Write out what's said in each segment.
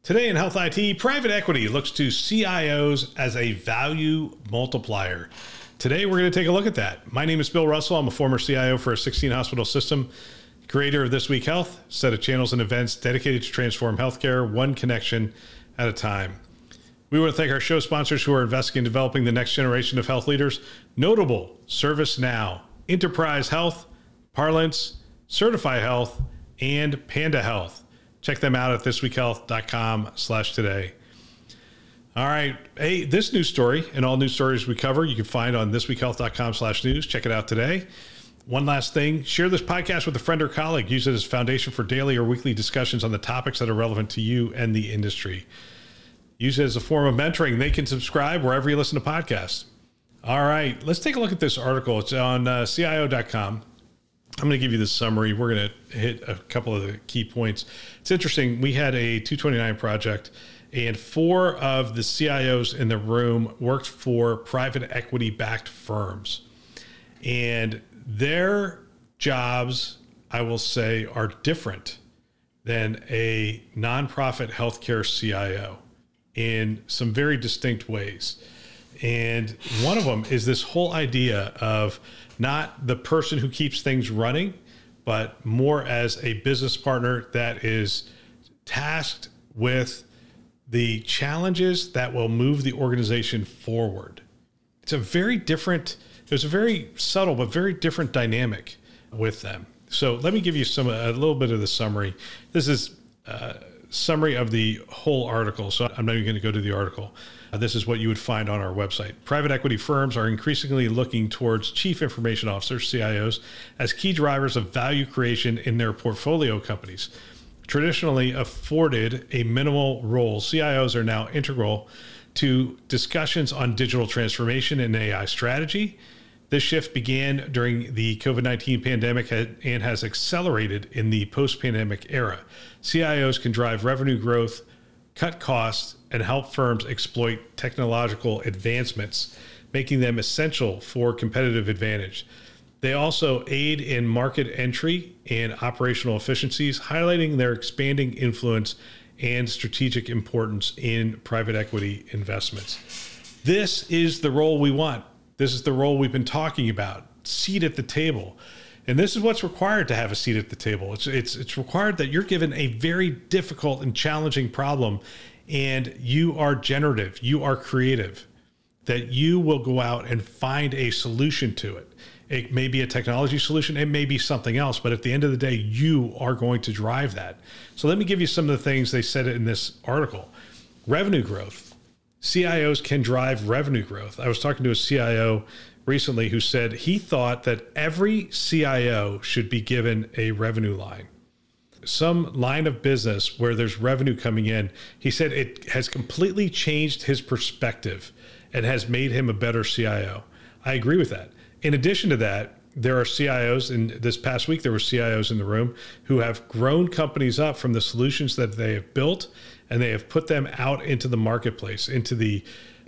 Today in Health IT, private equity looks to CIOs as a value multiplier. Today, we're going to take a look at that. My name is Bill Russell. I'm a former CIO for a 16-hospital system, creator of This Week Health, set of channels and events dedicated to transform healthcare, one connection at a time. We want to thank our show sponsors who are investing in developing the next generation of health leaders, notable ServiceNow, Enterprise Health, Parlance, Certify Health, and Panda Health. Check them out at thisweekhealth.com/today. All right. Hey, this news story and all news stories we cover, you can find on thisweekhealth.com/news. Check it out today. One last thing, share this podcast with a friend or colleague. Use it as a foundation for daily or weekly discussions on the topics that are relevant to you and the industry. Use it as a form of mentoring. They can subscribe wherever you listen to podcasts. All right. Let's take a look at this article. It's on CIO.com. I'm going to give you the summary. We're going to hit a couple of the key points. It's interesting. We had a 229 project, and 4 of the CIOs in the room worked for private equity-backed firms. And their jobs, I will say, are different than a nonprofit healthcare CIO in some very distinct ways. And one of them is this whole idea of not the person who keeps things running, but more as a business partner that is tasked with the challenges that will move the organization forward. There's a very subtle but very different dynamic with them. So let me give you a little bit of the summary. This is a summary of the whole article, so I'm not even going to go to the article. This is what you would find on our website. Private equity firms are increasingly looking towards chief information officers, CIOs, as key drivers of value creation in their portfolio companies. Traditionally afforded a minimal role, CIOs are now integral to discussions on digital transformation and AI strategy. This shift began during the COVID-19 pandemic and has accelerated in the post-pandemic era. CIOs can drive revenue growth, cut costs, and help firms exploit technological advancements, making them essential for competitive advantage. They also aid in market entry and operational efficiencies, highlighting their expanding influence and strategic importance in private equity investments. This is the role we want. This is the role we've been talking about, seat at the table. And this is what's required to have a seat at the table. It's required that you're given a very difficult and challenging problem, and you are generative, you are creative, that you will go out and find a solution to it. It may be a technology solution, it may be something else, but at the end of the day, you are going to drive that. So let me give you some of the things they said in this article. Revenue growth. CIOs can drive revenue growth. I was talking to a CIO recently who said he thought that every CIO should be given a revenue line. Some line of business where there's revenue coming in, he said it has completely changed his perspective and has made him a better CIO. I agree with that. In addition to that, there are CIOs, and this past week there were CIOs in the room who have grown companies up from the solutions that they have built, and they have put them out into the marketplace, into the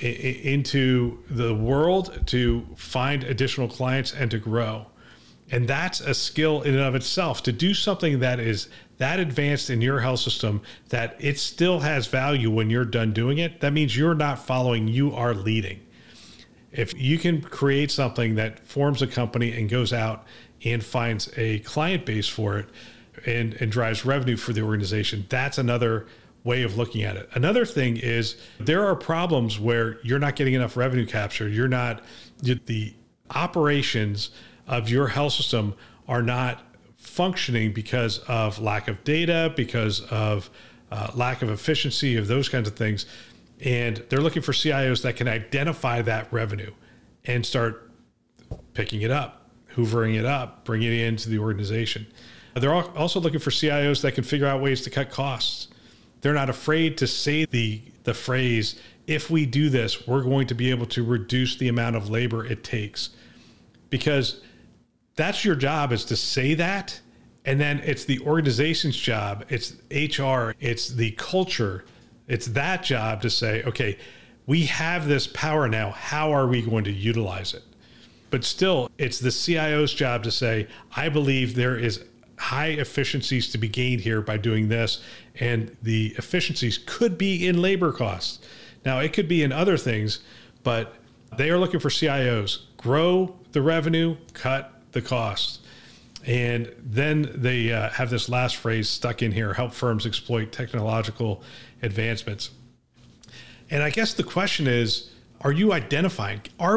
world to find additional clients and to grow. And that's a skill in and of itself, to do something that is that advanced in your health system that it still has value when you're done doing it. That means you're not following, you are leading. If you can create something that forms a company and goes out and finds a client base for it and drives revenue for the organization, that's another way of looking at it. Another thing is there are problems where you're not getting enough revenue capture. The operations of your health system are not functioning because of lack of data, because of lack of efficiency, of those kinds of things. And they're looking for CIOs that can identify that revenue and start picking it up, hoovering it up, bringing it into the organization. They're also looking for CIOs that can figure out ways to cut costs. They're not afraid to say the phrase, if we do this, we're going to be able to reduce the amount of labor it takes. Because that's your job, is to say that. And then it's the organization's job, it's HR, it's the culture, it's that job to say, okay, we have this power now, how are we going to utilize it? But still, it's the CIO's job to say, I believe there is high efficiencies to be gained here by doing this. And the efficiencies could be in labor costs. Now, it could be in other things, but they are looking for CIOs. Grow the revenue, cut the costs. And then they have this last phrase stuck in here: help firms exploit technological advancements. And I guess the question is, are we identifying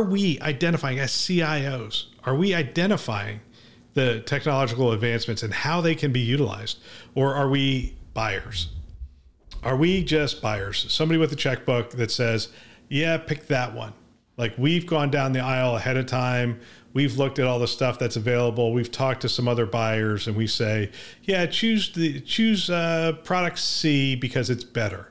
as CIOs? Are we identifying the technological advancements and how they can be utilized? Or are we buyers? Are we just buyers? Somebody with a checkbook that says, yeah, pick that one. Like, we've gone down the aisle ahead of time. We've looked at all the stuff that's available. We've talked to some other buyers and we say, yeah, choose product C because it's better.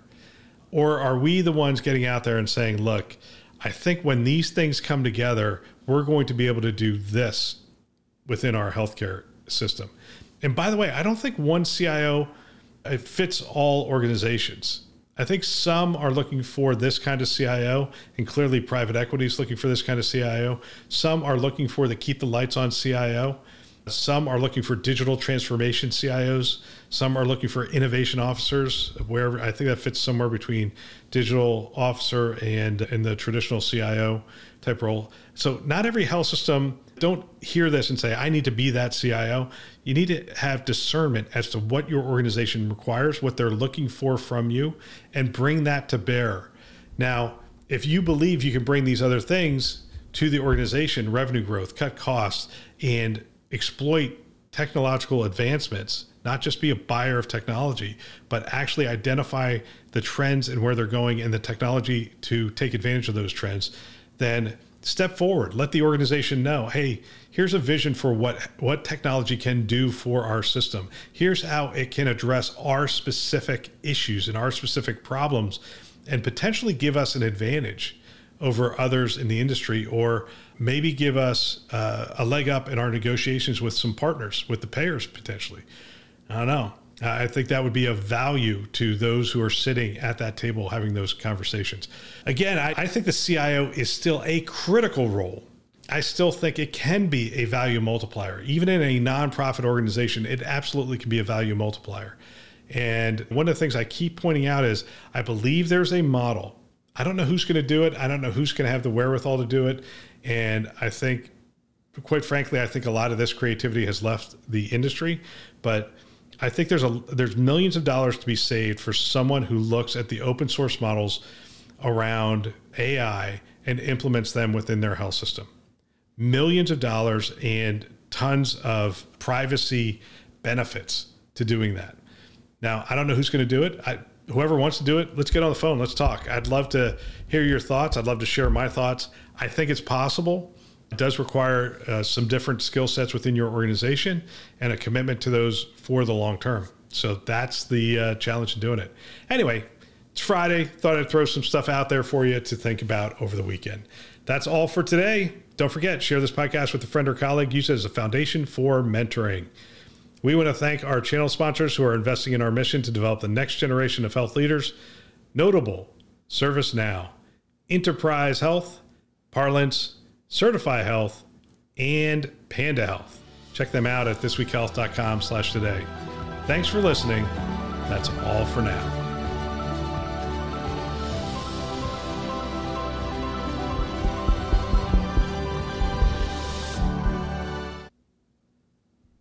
Or are we the ones getting out there and saying, look, I think when these things come together, we're going to be able to do this within our healthcare system. And by the way, I don't think one CIO fits all organizations. I think some are looking for this kind of CIO, and clearly private equity is looking for this kind of CIO. Some are looking for the keep the lights on CIO. Some are looking for digital transformation CIOs. Some are looking for innovation officers, wherever. I think that fits somewhere between digital officer and the traditional CIO type role. So not every health system, don't hear this and say, I need to be that CIO. You need to have discernment as to what your organization requires, what they're looking for from you, and bring that to bear. Now, if you believe you can bring these other things to the organization, revenue growth, cut costs, and exploit technological advancements, not just be a buyer of technology, but actually identify the trends and where they're going and the technology to take advantage of those trends, then step forward. Let the organization know, hey, here's a vision for what technology can do for our system. Here's how it can address our specific issues and our specific problems and potentially give us an advantage over others in the industry, or maybe give us a leg up in our negotiations with some partners, with the payers potentially. I don't know. I think that would be of value to those who are sitting at that table having those conversations. Again, I think the CIO is still a critical role. I still think it can be a value multiplier. Even in a nonprofit organization, it absolutely can be a value multiplier. And one of the things I keep pointing out is I believe there's a model. I don't know who's going to do it. I don't know who's going to have the wherewithal to do it. And I think, quite frankly, I think a lot of this creativity has left the industry, but I think there's millions of dollars to be saved for someone who looks at the open source models around AI and implements them within their health system. Millions of dollars and tons of privacy benefits to doing that. Now, I don't know who's going to do it. Whoever wants to do it, let's get on the phone. Let's talk. I'd love to hear your thoughts. I'd love to share my thoughts. I think it's possible. It does require some different skill sets within your organization and a commitment to those for the long term. So that's the challenge in doing it. Anyway, it's Friday. Thought I'd throw some stuff out there for you to think about over the weekend. That's all for today. Don't forget, share this podcast with a friend or colleague. Use it as a foundation for mentoring. We want to thank our channel sponsors who are investing in our mission to develop the next generation of health leaders. Notable: ServiceNow, Enterprise Health, Parlance, Certify Health, and Panda Health. Check them out at thisweekhealth.com/today. Thanks for listening. That's all for now.